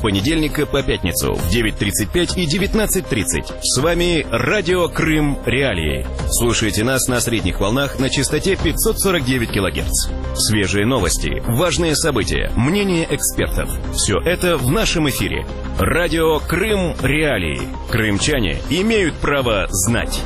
понедельника по пятницу в 9:35 и 19:30. С вами Радио Крым Реалии. Слушайте нас на средних волнах на частоте 549 кГц. Свежие новости, важные события, мнения экспертов. Все это в нашем эфире. Радио Крым Реалии. Крымчане имеют право знать.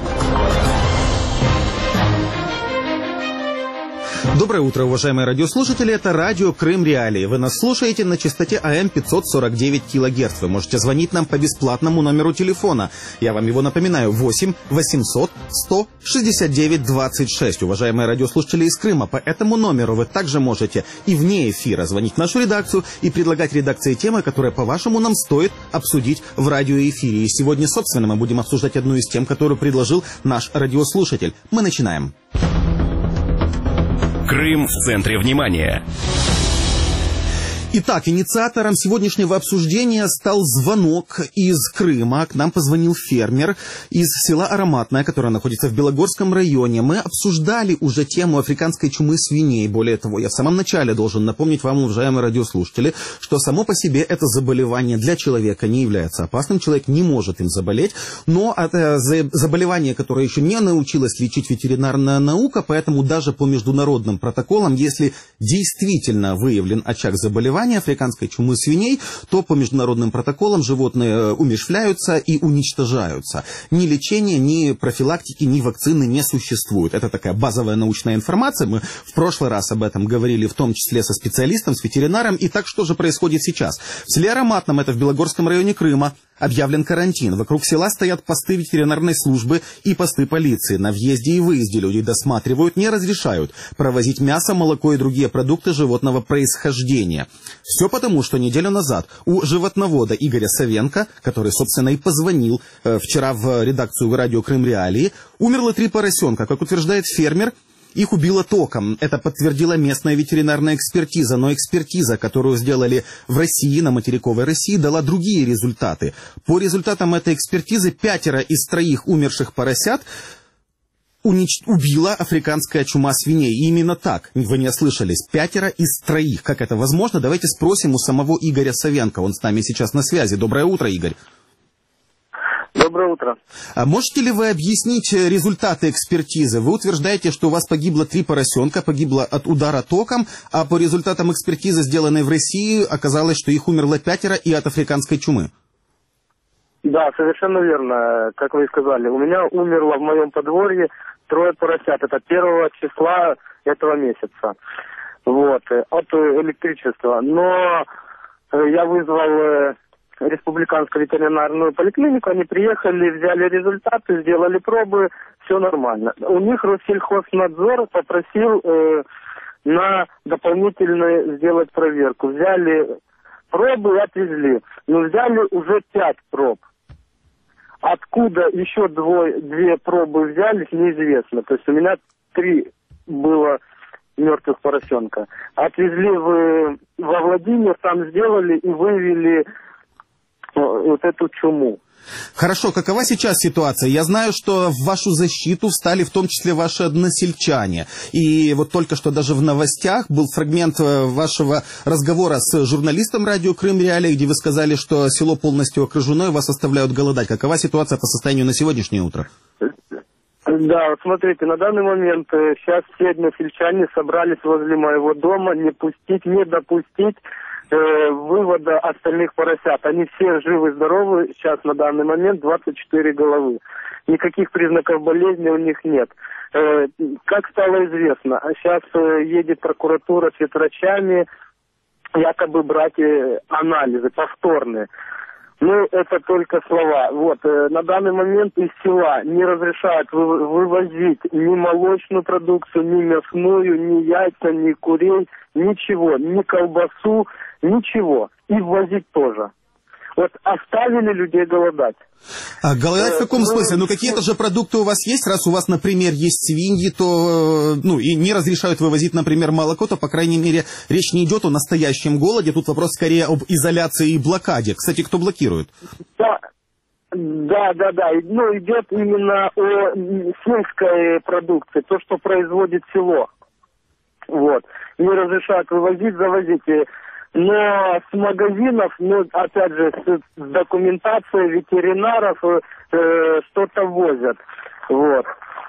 Доброе утро, уважаемые радиослушатели. Это радио Крым Реалии. Вы нас слушаете на частоте АМ 549 кГц. Вы можете звонить нам по бесплатному номеру телефона. Я вам его напоминаю. 8 800 169 26. Уважаемые радиослушатели из Крыма, по этому номеру вы также можете и вне эфира звонить в нашу редакцию и предлагать редакции темы, которые, по-вашему, нам стоит обсудить в радиоэфире. И сегодня, собственно, мы будем обсуждать одну из тем, которую предложил наш радиослушатель. Мы начинаем. Крым в центре внимания. Итак, инициатором сегодняшнего обсуждения стал звонок из Крыма. К нам позвонил фермер из села Ароматное, которое находится в Белогорском районе. Мы обсуждали уже тему африканской чумы свиней. Более того, я в самом начале должен напомнить вам, уважаемые радиослушатели, что само по себе это заболевание для человека не является опасным. Человек не может им заболеть, но это заболевание, которое еще не научилась лечить ветеринарная наука, поэтому даже по международным протоколам, если действительно выявлен очаг заболевания африканской чумы свиней, то по международным протоколам животные умерщвляются и уничтожаются. Ни лечения, ни профилактики, ни вакцины не существует. Это такая базовая научная информация. Мы в прошлый раз об этом говорили, в том числе со специалистом, с ветеринаром. Итак, что же происходит сейчас? В селе Ароматном, это в Белогорском районе Крыма, объявлен карантин. Вокруг села стоят посты ветеринарной службы и посты полиции. На въезде и выезде людей досматривают, не разрешают провозить мясо, молоко и другие продукты животного происхождения. Все потому, что неделю назад у животновода Игоря Савенко, который, собственно, и позвонил вчера в редакцию радио Крым Реалии, умерло 3 поросенка. Как утверждает фермер, их убило током. Это подтвердила местная ветеринарная экспертиза. Но экспертиза, которую сделали в России, на материковой России, дала другие результаты. По результатам этой экспертизы 5 из 3 умерших поросят убила африканская чума свиней. И именно так, вы не ослышались, 5 из 3. Как это возможно? Давайте спросим у самого Игоря Савенко. Он с нами сейчас на связи. Доброе утро, Игорь. Доброе утро. А можете ли вы объяснить результаты экспертизы? Вы утверждаете, что у вас погибло 3 поросенка, погибло от удара током, а по результатам экспертизы, сделанной в России, оказалось, что их умерло 5 и от африканской чумы. Да, совершенно верно, как вы и сказали. У меня умерло в моем подворье 3 поросят. Это 1 числа этого месяца. Вот, от электричества. Но я вызвал республиканскую ветеринарную поликлинику, они приехали, взяли результаты, сделали пробы, все нормально. У них Россельхознадзор попросил на дополнительную сделать проверку. Взяли пробы и отвезли. Но взяли уже 5 проб. Откуда еще 2 пробы взялись, неизвестно. То есть у меня 3 было мертвых поросенка. Отвезли во Владимир, там сделали и выявили вот эту чуму. Хорошо, какова сейчас ситуация? Я знаю, что в вашу защиту встали в том числе ваши односельчане. И вот только что даже в новостях был фрагмент вашего разговора с журналистом радио Крым Реалии, где вы сказали, что село полностью окружено и вас оставляют голодать. Какова ситуация по состоянию на сегодняшнее утро? Да, вот смотрите, на данный момент сейчас все односельчане собрались возле моего дома, не допустить вывода остальных поросят. Они все живы-здоровы. Сейчас на данный момент 24 головы. Никаких признаков болезни у них нет. Как стало известно, сейчас едет прокуратура с ветврачами якобы брать анализы повторные. Ну, это только слова. Вот, на данный момент из села не разрешают вывозить ни молочную продукцию, ни мясную, ни яйца, ни курей, ничего, ни колбасу, ничего. И ввозить тоже. Вот оставили людей голодать. А голодать в каком смысле? Ну, какие-то же продукты у вас есть. Раз у вас, например, есть свиньи, то, и не разрешают вывозить, например, молоко, то, по крайней мере, речь не идет о настоящем голоде. Тут вопрос скорее об изоляции и блокаде. Кстати, кто блокирует? Да. Ну, идет именно о сельской продукции, то, что производит село. Вот. Не разрешают вывозить, завозить. но с магазинов, ну, опять же, с документацией ветеринаров что-то возят. Вот.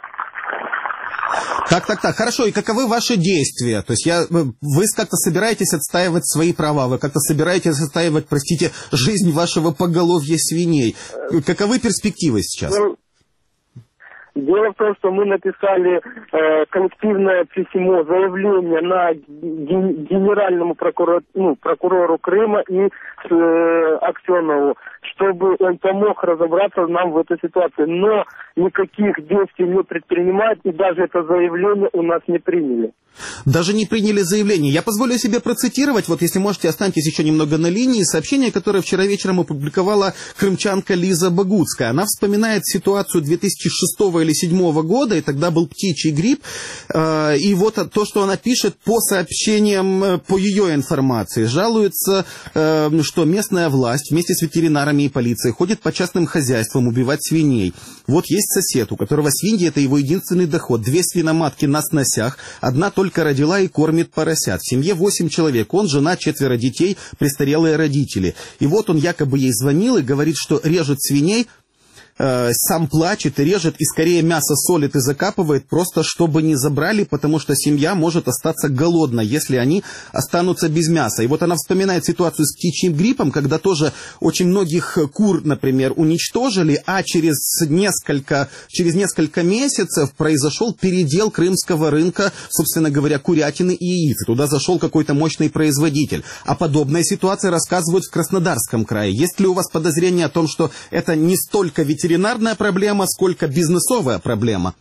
Так. Хорошо, и каковы ваши действия? То есть вы как-то собираетесь отстаивать свои права, вы как-то собираетесь отстаивать, простите, жизнь вашего поголовья свиней. Каковы перспективы сейчас? Дело в том, что мы написали коллективное письмо, заявление на генеральному прокурору Крыма и Аксенову, чтобы он помог разобраться нам в этой ситуации. Но никаких действий не предпринимает, и даже это заявление у нас не приняли. Даже не приняли заявление. Я позволю себе процитировать, вот если можете, останьтесь еще немного на линии, сообщение, которое вчера вечером опубликовала крымчанка Лиза Богуцкая. Она вспоминает ситуацию 2006 или 2007 года, и тогда был птичий грипп, и вот то, что она пишет по сообщениям, по ее информации. Жалуется, что местная власть вместе с ветеринарами и полицией ходит по частным хозяйствам убивать свиней. Вот есть сосед, у которого свиньи — это его единственный доход. 2 свиноматки на сносях, одна только родила и кормит поросят. В семье 8 человек, он, жена, 4 детей, престарелые родители. И вот он якобы ей звонил и говорит, что режет свиней, сам плачет и режет, и скорее мясо солит и закапывает, просто чтобы не забрали, потому что семья может остаться голодной, если они останутся без мяса. И вот она вспоминает ситуацию с птичьим гриппом, когда тоже очень многих кур, например, уничтожили, а через несколько месяцев произошел передел крымского рынка, собственно говоря, курятины и яиц. Туда зашел какой-то мощный производитель. А подобная ситуация рассказывают в Краснодарском крае. Есть ли у вас подозрение о том, что это не столько ветеринарная проблема, сколько бизнесовая проблема?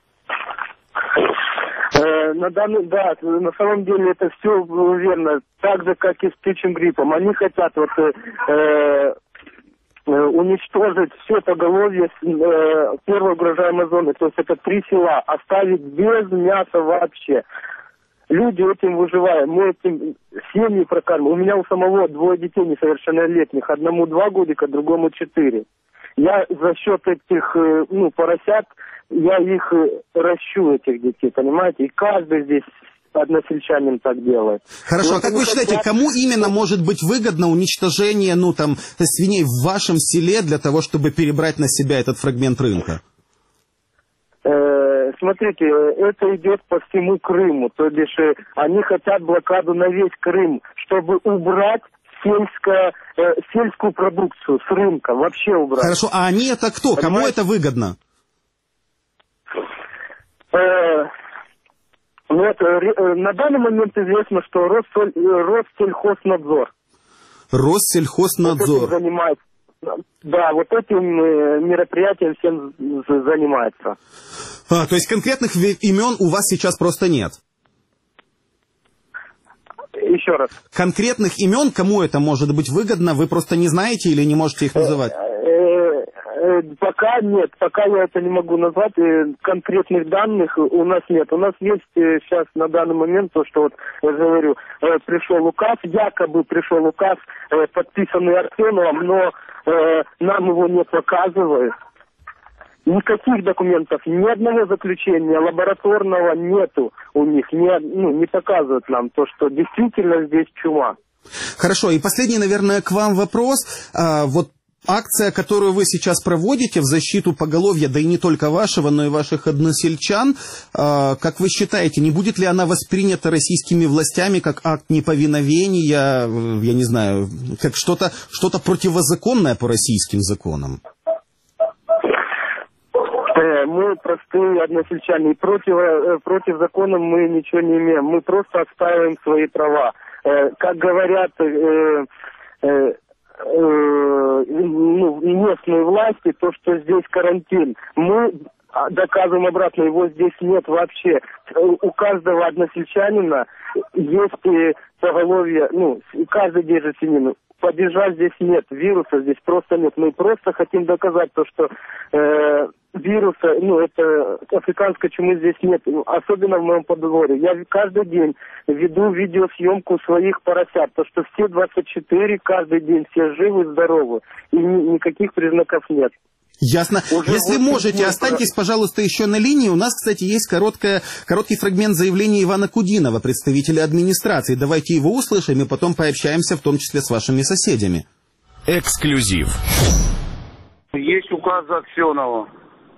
На самом деле это все верно. Так же, как и с птичьим гриппом. Они хотят уничтожить все поголовье первой угрожаемой зоны. То есть это 3 села. Оставить без мяса вообще. Люди этим выживают. Мы этим семьи прокармливаем. У меня у самого 2 детей несовершеннолетних. Одному 2 годика, другому 4. Я за счет этих, поросят, я их ращу, этих детей, понимаете? И каждый здесь односельчанин так делает. Хорошо, а как вы считаете, кому именно может быть выгодно уничтожение, свиней в вашем селе для того, чтобы перебрать на себя этот фрагмент рынка? Смотрите, это идет по всему Крыму, то бишь они хотят блокаду на весь Крым, чтобы убрать сельскую продукцию с рынка, вообще убрать. Хорошо, а они это кто? Понимаете? Кому это выгодно? На данный момент известно, что Россельхознадзор. Россельхознадзор. Вот этим занимается. Да, вот этим мероприятием всем занимается. То есть конкретных имен у вас сейчас просто нет? Еще раз. Конкретных имен, кому это может быть выгодно, вы просто не знаете или не можете их называть? Пока нет, пока я это не могу назвать, конкретных данных у нас нет. У нас есть сейчас на данный момент то, что вот я говорю, пришел указ, якобы пришел указ, подписанный Аксеновым, но нам его не показывают. Никаких документов, ни одного заключения лабораторного нету у них, не показывают нам то, что действительно здесь чума. Хорошо, и последний, наверное, к вам вопрос. Вот акция, которую вы сейчас проводите в защиту поголовья, да и не только вашего, но и ваших односельчан, как вы считаете, не будет ли она воспринята российскими властями как акт неповиновения, я не знаю, как что-то противозаконное по российским законам? Мы простые односельчане, и против закона мы ничего не имеем. Мы просто отстаиваем свои права. Как говорят местные власти, то, что здесь карантин, мы доказываем обратно, его здесь нет вообще. У каждого односельчанина есть поголовье, каждый держит свинину. Побежать здесь нет, вируса здесь просто нет. Мы просто хотим доказать то, что вируса, это африканской чумы здесь нет, особенно в моем подворье. Я каждый день веду видеосъемку своих поросят, то, что все 24 каждый день, все живы, здоровы, и никаких признаков нет. Ясно. Уже Если можете, останьтесь, пожалуйста, еще на линии. У нас, кстати, есть короткий фрагмент заявления Ивана Кудинова, представителя администрации. Давайте его услышим и потом пообщаемся, в том числе с вашими соседями. Эксклюзив. Есть указ Аксенова.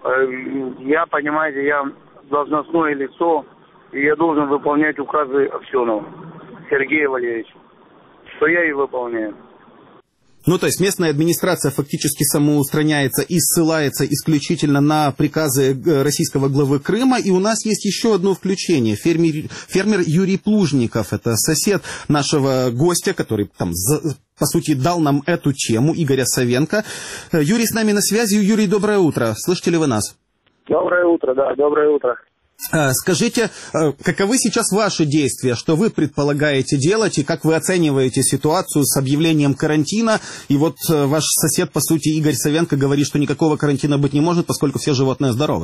Я, понимаете, я должностное лицо, и я должен выполнять указы Аксенова Сергея Валерьевича. Что я и выполняю. Ну, то есть местная администрация фактически самоустраняется и ссылается исключительно на приказы российского главы Крыма. И у нас есть еще одно включение. Фермер Юрий Плужников, это сосед нашего гостя, который там, по сути, дал нам эту тему, Игоря Савенко. Юрий с нами на связи. Юрий, доброе утро. Слышите ли вы нас? Доброе утро, да, доброе утро. Скажите, каковы сейчас ваши действия, что вы предполагаете делать, и как вы оцениваете ситуацию с объявлением карантина? И вот ваш сосед, по сути, Игорь Савенко, говорит, что никакого карантина быть не может, поскольку все животные здоровы.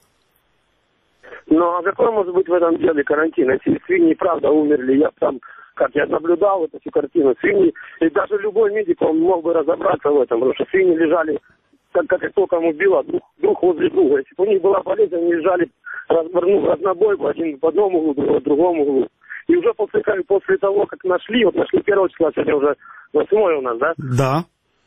Ну, а какой может быть в этом деле карантин? Если свиньи, правда, умерли, я наблюдал эту всю картину, свиньи, и даже любой медик, он мог бы разобраться в этом, потому что свиньи лежали, как их током убило, друг возле друга. Если бы у них была болезнь, они лежали разнобой, один в одном углу, другой в другом углу. И уже после того, как нашли 1 числа, сегодня уже 8 у нас, да? Да.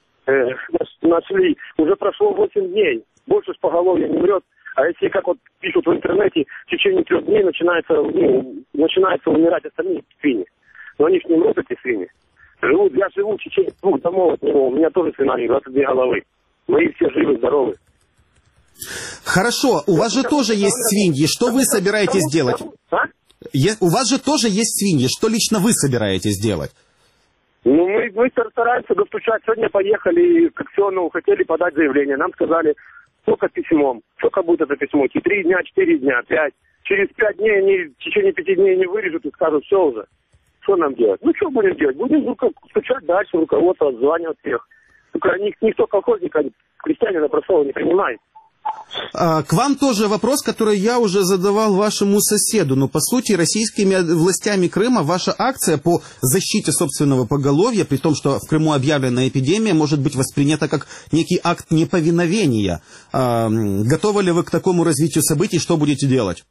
Нашли, уже прошло 8 дней, больше ж поголовья не мрет. А если, как вот пишут в интернете, в течение 3 дней начинается умирать остальные свиньи. Но они ж не мрут, эти свиньи. Я живу в течение 2 домов от него, у меня тоже свинарник, 22 головы. Мои все живы, здоровы. Хорошо, у вас же тоже есть свиньи. Что вы собираетесь делать? У вас же тоже есть свиньи. Что лично вы собираетесь делать? Ну, мы стараемся достучать. Сегодня поехали к Аксенову, хотели подать заявление. Нам сказали, только письмом. Сколько будет это письмо? 3 дня, 4 дня, 5. Через 5 дней, в течение 5 дней не вырежут и скажут, все уже. Что нам делать? Ну, что будем делать? Будем стучать дальше, руководство отзванивать всех. Только никто колхозника, крестьянина простого не принимает. К вам тоже вопрос, который я уже задавал вашему соседу. Но, по сути, российскими властями Крыма ваша акция по защите собственного поголовья, при том, что в Крыму объявлена эпидемия, может быть воспринята как некий акт неповиновения. Готовы ли вы к такому развитию событий? Что будете делать?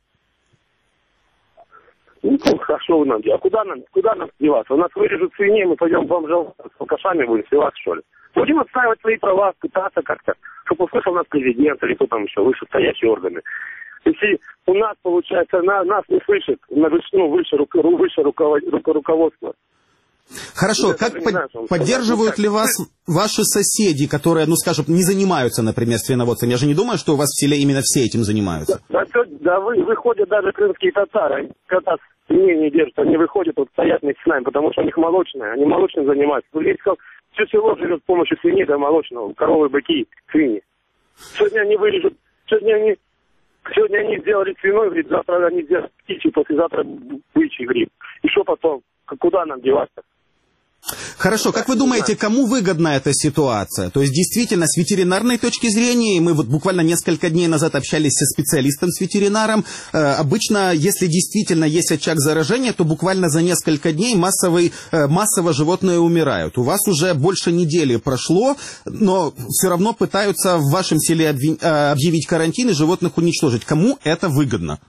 Ну, хорошо нам делать. А куда нам деваться? У нас вырежут свиней, мы пойдем бомжом с алкашами будем сливаться, что ли? Будем отстаивать свои права, пытаться как-то, чтобы услышал нас президент или кто там еще, вышестоящие органы. Если у нас, получается, нас не слышит, выше руководство. Хорошо, как поддерживают ли вас ваши соседи, которые, не занимаются, например, свиноводством? Я же не думаю, что у вас в селе именно все этим занимаются. Да, выходят даже крымские татары, они когда свиней не держат, они выходят, стоят вместе с нами, потому что у них молочные, они молочным занимаются. Все село живет с помощью свиней, да, молочного, коровы, быки, свиньи. Сегодня они вырежут, сегодня они сделали свиной гриб, завтра они сделают птичий, послезавтра бычий гриб. И что потом? Куда нам деваться? Хорошо, как вы думаете, кому выгодна эта ситуация? То есть, действительно, с ветеринарной точки зрения, и мы вот буквально несколько дней назад общались со специалистом, с ветеринаром, обычно, если действительно есть очаг заражения, то буквально за несколько дней массово животные умирают. У вас уже больше недели прошло, но все равно пытаются в вашем селе объявить карантин и животных уничтожить. Кому это выгодно?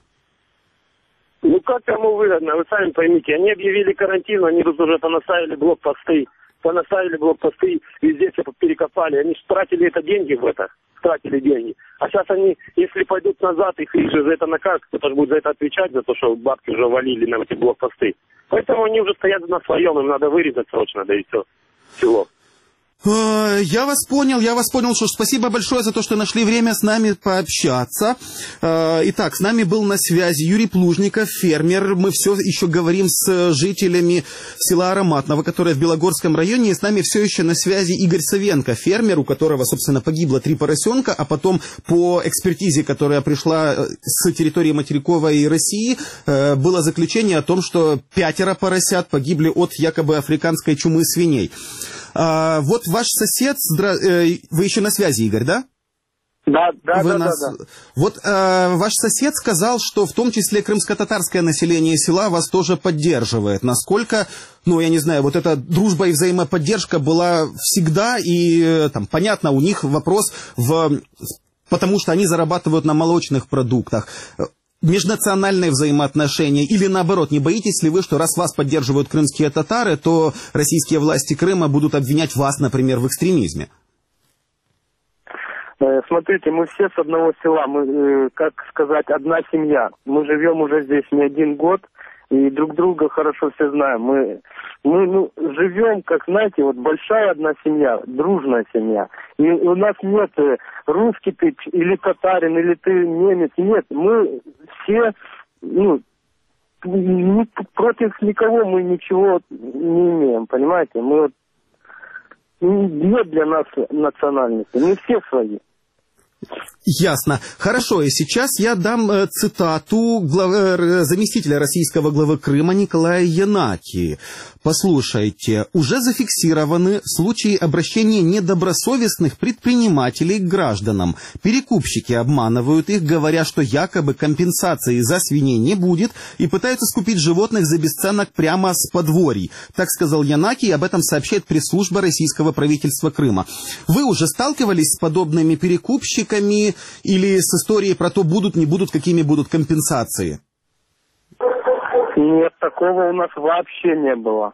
Ну, как кому выгодно, вы сами поймите. Они объявили карантин, они тут уже понаставили блокпосты, везде все перекопали. Они же тратили деньги. А сейчас они, если пойдут назад, их же за это накажут, кто-то же будет за это отвечать, за то, что бабки уже валили на эти блокпосты. Поэтому они уже стоят на своем, им надо вырезать срочно, да и все, село. Я вас понял, что спасибо большое за то, что нашли время с нами пообщаться. Итак, с нами был на связи Юрий Плужников, фермер. Мы все еще говорим с жителями села Ароматного, которое в Белогорском районе. И с нами все еще на связи Игорь Савенко, фермер, у которого, собственно, погибло 3 поросенка, а потом по экспертизе, которая пришла с территории материковой России, было заключение о том, что 5 поросят погибли от якобы африканской чумы свиней. Вот ваш сосед, вы еще на связи, Игорь, да? Да. Вот ваш сосед сказал, что в том числе крымско-татарское население села вас тоже поддерживает. Насколько, я не знаю, вот эта дружба и взаимоподдержка была всегда, и там, понятно, у них вопрос потому что они зарабатывают на молочных продуктах. Межнациональные взаимоотношения, или наоборот, не боитесь ли вы, что раз вас поддерживают крымские татары, то российские власти Крыма будут обвинять вас, например, в экстремизме? Смотрите, мы все с одного села, мы, как сказать, одна семья. Мы живем уже здесь не 1 год, и друг друга хорошо все знаем. Мы живем, как, знаете, вот большая одна семья, дружная семья. И у нас нет русский ты или татарин, или ты немец. Нет, мы все, против никого мы ничего не имеем, понимаете? Нет для нас национальности, мы все свои. Ясно. Хорошо, и сейчас я дам цитату заместителя российского главы Крыма Николая Янакии. Послушайте, уже зафиксированы случаи обращения недобросовестных предпринимателей к гражданам. Перекупщики обманывают их, говоря, что якобы компенсации за свиней не будет, и пытаются скупить животных за бесценок прямо с подворий. Так сказал Янакий, и об этом сообщает пресс-служба российского правительства Крыма. Вы уже сталкивались с подобными перекупщиками или с историей про то, будут, не будут, какими будут компенсации? Нет, такого у нас вообще не было.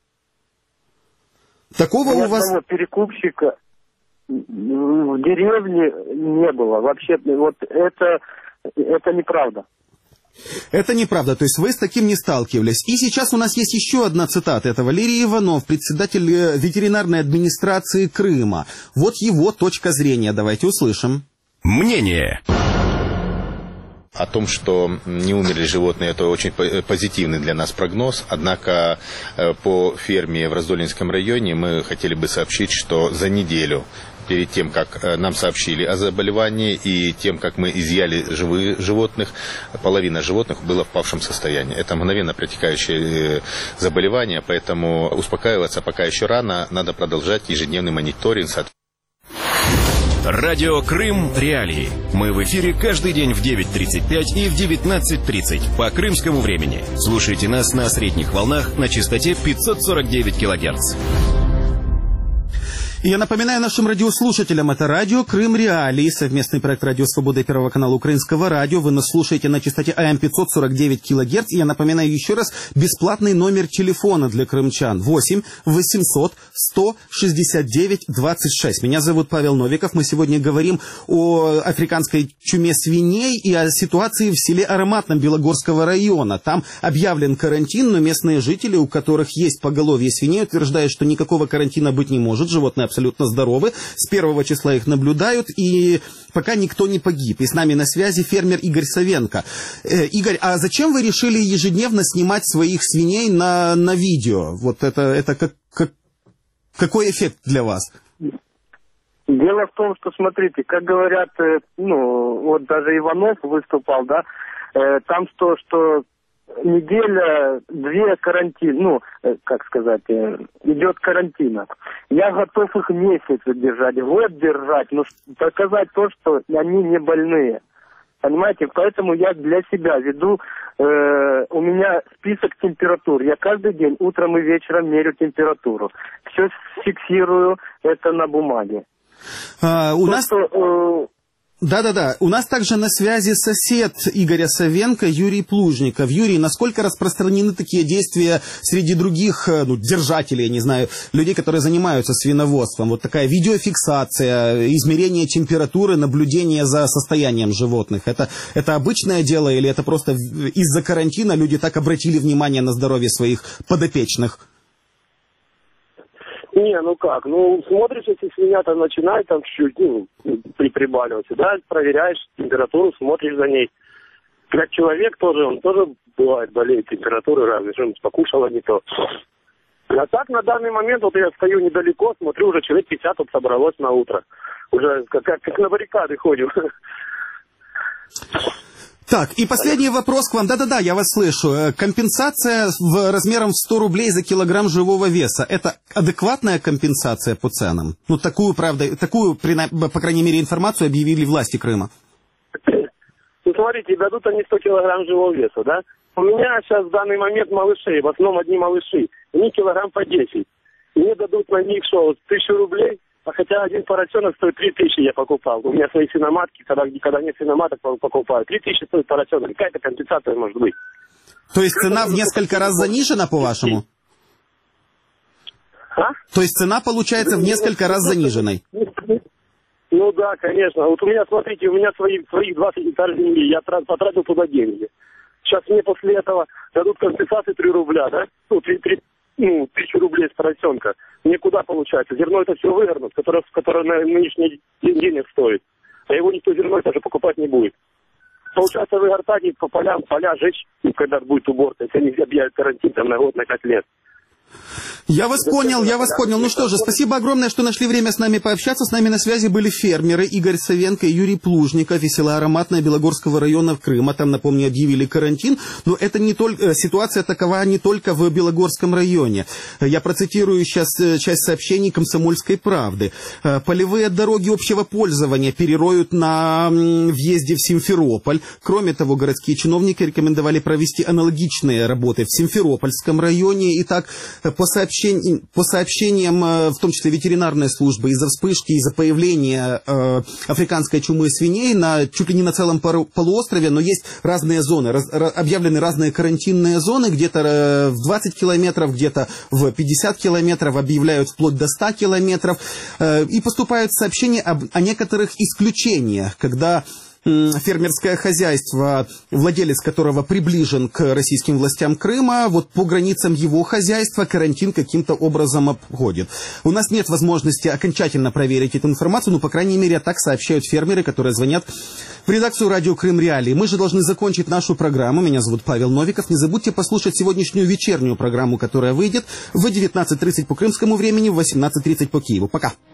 Такого у вас... перекупщика в деревне не было. Вообще, вот это неправда. Это неправда, то есть вы с таким не сталкивались. И сейчас у нас есть еще одна цитата. Это Валерий Иванов, председатель ветеринарной администрации Крыма. Вот его точка зрения, давайте услышим. Мнение. О том, что не умерли животные, это очень позитивный для нас прогноз. Однако по ферме в Раздольнинском районе мы хотели бы сообщить, что за неделю перед тем, как нам сообщили о заболевании и тем, как мы изъяли животных, половина животных была в павшем состоянии. Это мгновенно протекающее заболевание, поэтому успокаиваться пока еще рано, надо продолжать ежедневный мониторинг. Радио Крым Реалии. Мы в эфире каждый день в 9:35 и в 19:30 по крымскому времени. Слушайте нас на средних волнах на частоте 549 килогерц. И я напоминаю нашим радиослушателям, это радио Крым Реалии, совместный проект Радио Свобода и Первого канала Украинского радио. Вы нас слушаете на частоте АМ 549 килогерц. И я напоминаю еще раз, бесплатный номер телефона для крымчан 8 800 169 26. Меня зовут Павел Новиков. Мы сегодня говорим о африканской чуме свиней и о ситуации в селе Ароматном Белогорского района. Там объявлен карантин, но местные жители, у которых есть поголовье свиней, утверждают, что никакого карантина быть не может. Животные абсолютно здоровы. С 1 числа их наблюдают, и пока никто не погиб. И с нами на связи фермер Игорь Савенко. Игорь, а зачем вы решили ежедневно снимать своих свиней на видео? Вот это какой эффект для вас? Дело в том, что, смотрите, как говорят, вот даже Иванов выступал, да, там что неделя-две карантин, идет карантина. Я готов их месяц держать, год держать, но доказать то, что они не больные. Понимаете, поэтому я для себя веду, у меня список температур. Я каждый день утром и вечером мерю температуру. Все фиксирую это на бумаге. Да-да-да. У нас также на связи сосед Игоря Савенко, Юрий Плужников. Юрий, насколько распространены такие действия среди других держателей, я не знаю, людей, которые занимаются свиноводством? Вот такая видеофиксация, измерение температуры, наблюдение за состоянием животных. Это обычное дело или это просто из-за карантина люди так обратили внимание на здоровье своих подопечных? Смотришь, если свинья-то начинает там чуть-чуть прибаливаться, да, проверяешь температуру, смотришь за ней. Как человек он тоже бывает, болеет температуры разные, что он покушала не то. А так, на данный момент, вот я стою недалеко, смотрю, уже человек 50 собралось на утро. Уже как на баррикады ходим. Так, и последний вопрос к вам. Да-да-да, я вас слышу. Компенсация размером в 100 рублей за килограмм живого веса. Это адекватная компенсация по ценам? Ну, такую, правда, такую, по крайней мере, информацию объявили власти Крыма. Ну, смотрите, дадут они 100 килограмм живого веса, да? У меня сейчас в данный момент малышей, в основном одни малыши. Они килограмм по 10. Мне дадут на них, что, 1000 рублей? А хотя один поросенок стоит 3000, я покупал. У меня свои свиноматки, когда нет свиноматок, покупаю. 3000 стоит поросенок. Какая-то компенсация может быть. То есть цена в несколько раз занижена, по-вашему? А? То есть цена получается в несколько раз заниженной? Ну да, конечно. Вот у меня, смотрите, у меня своих 20 гектаров земли. Я потратил туда деньги. Сейчас мне после этого дадут компенсацию 3 рубля, да? Ну, 1000 рублей с поросенка. Мне куда получается? Зерно это все выгорнут, которое на нынешний день денег стоит. А его никто зерно даже покупать не будет. Получается выгортать и по полям, поля жечь, когда будет уборка, если они объявят карантин там на год, на 5 лет. Я вас понял. Ну что же, спасибо огромное, что нашли время с нами пообщаться. С нами на связи были фермеры Игорь Савенко и Юрий Плужников из села Ароматное Белогорского района Крыма. Там, напомню, объявили карантин. Но это не только ситуация такова не только в Белогорском районе. Я процитирую сейчас часть сообщений «Комсомольской правды». Полевые дороги общего пользования перероют на въезде в Симферополь. Кроме того, городские чиновники рекомендовали провести аналогичные работы в Симферопольском районе. Итак, по сообщениям, в том числе ветеринарной службы, из-за вспышки, из-за появления африканской чумы свиней чуть ли не на целом полуострове, но есть разные зоны, объявлены разные карантинные зоны, где-то в 20 километров, где-то в 50 километров, объявляют вплоть до 100 километров, и поступают сообщения о некоторых исключениях, когда фермерское хозяйство, владелец которого приближен к российским властям Крыма, вот по границам его хозяйства карантин каким-то образом обходит. У нас нет возможности окончательно проверить эту информацию, но, по крайней мере, так сообщают фермеры, которые звонят в редакцию радио Крым Реалии. Мы же должны закончить нашу программу. Меня зовут Павел Новиков. Не забудьте послушать сегодняшнюю вечернюю программу, которая выйдет в 19:30 по крымскому времени, в 18:30 по Киеву. Пока.